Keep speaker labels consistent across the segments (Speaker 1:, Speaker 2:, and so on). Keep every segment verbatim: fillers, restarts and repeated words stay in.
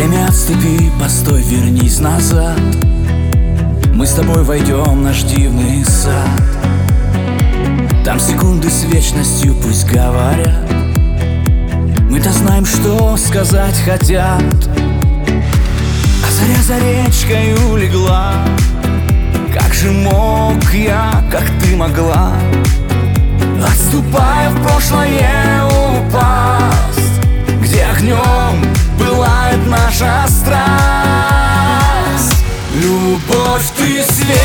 Speaker 1: Время отступи, постой, вернись назад. Мы с тобой войдем в наш дивный сад. Там секунды с вечностью пусть говорят. Мы-то знаем, что сказать хотят. А заря за речкой улегла. Как же мог я, как ты могла, отступая в прошлое, упасть, где огнем пылает наша страсть. Любовь, ты светлая,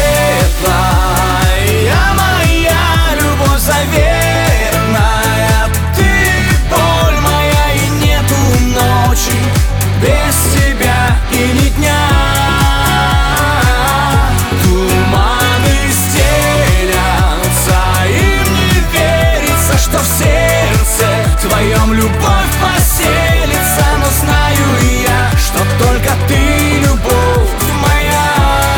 Speaker 1: моя любовь заветная. Ты боль моя, и нету ночи без тебя и ни дня. Туманы стелятся, им не верится, что в сердце твоем любовь поселится. Но знаю я, что только ты любовь моя.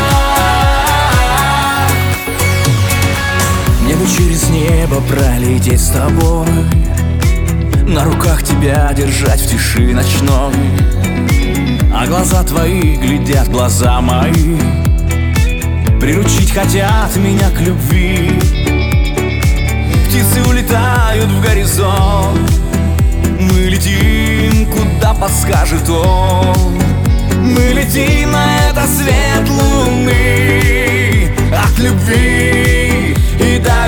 Speaker 1: Мне бы через небо пролететь с тобой, на руках тебя держать в тиши ночной. А глаза твои глядят в глаза мои, приручить хотят меня к любви. Птицы улетают в горизонт, мы летим, куда подскажет он. Мы летим на это свет луны, от любви и до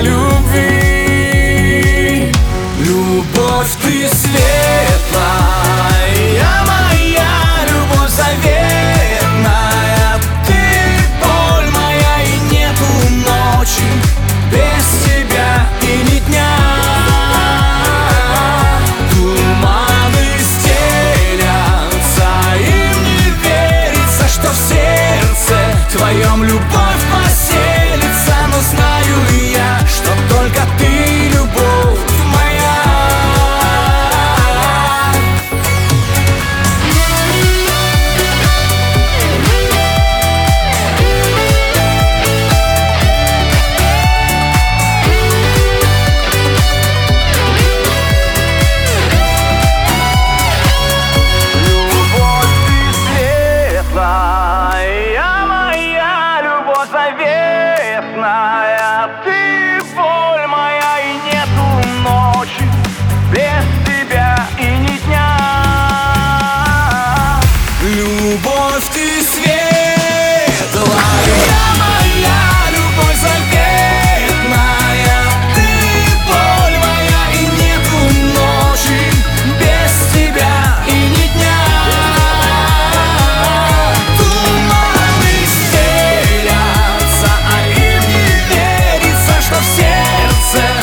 Speaker 1: любви. Любовь, ты светлая, моя любовь заветная. Ты боль моя, и нету ночи без тебя и ни дня. Туманы стелятся, им не верится, что в сердце твоем любовь поселится. Но знаю я, что только ты любовь моя. Ты боль моя, и нету ночи без тебя и ни дня. Любовь, ты светлая, моя любовь заветная. Ты боль моя, и нету ночи без тебя и ни дня. Туманы стелятся, а им не верится, что в сердце